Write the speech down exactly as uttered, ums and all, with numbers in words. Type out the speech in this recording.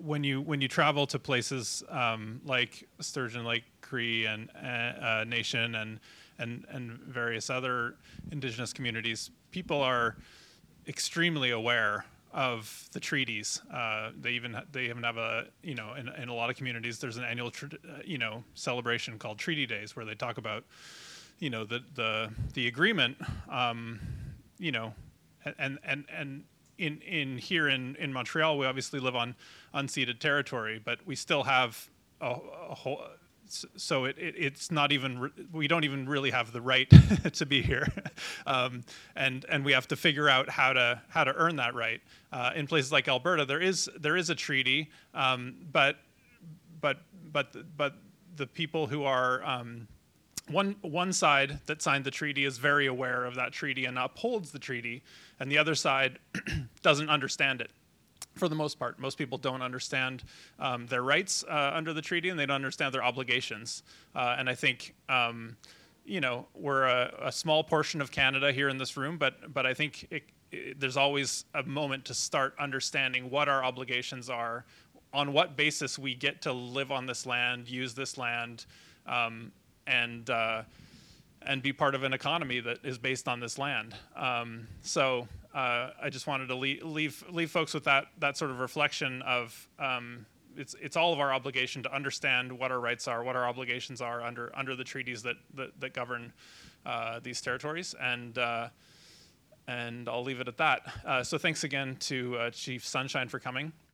when you when you travel to places um, like Sturgeon Lake Cree and uh, Nation and and and various other Indigenous communities, people are extremely aware of the treaties. Uh, they even they even have a you know in, in a lot of communities there's an annual tr- uh, you know celebration called Treaty Days where they talk about you know the the the agreement. Um, you know, and and and in in here in in Montreal we obviously live on unceded territory, but we still have a, a whole. So it, it, it's not even, re- we don't even really have the right to be here. um, and and we have to figure out how to how to earn that right. Uh, in places like Alberta, there is there is a treaty, um, but but but but the people who are, um, one one side that signed the treaty is very aware of that treaty and upholds the treaty, and the other side doesn't understand it. For the most part, most people don't understand um, their rights uh, under the treaty, and they don't understand their obligations. Uh, and I think, um, you know, we're a, a small portion of Canada here in this room, but but I think it, it, there's always a moment to start understanding what our obligations are, on what basis we get to live on this land, use this land, um, and uh, and be part of an economy that is based on this land. Um, so. Uh, I just wanted to leave, leave leave folks with that that sort of reflection of um, it's it's all of our obligation to understand what our rights are, what our obligations are under under the treaties that that, that govern uh, these territories, and uh, and I'll leave it at that. Uh, so thanks again to uh, Chief Sunshine for coming.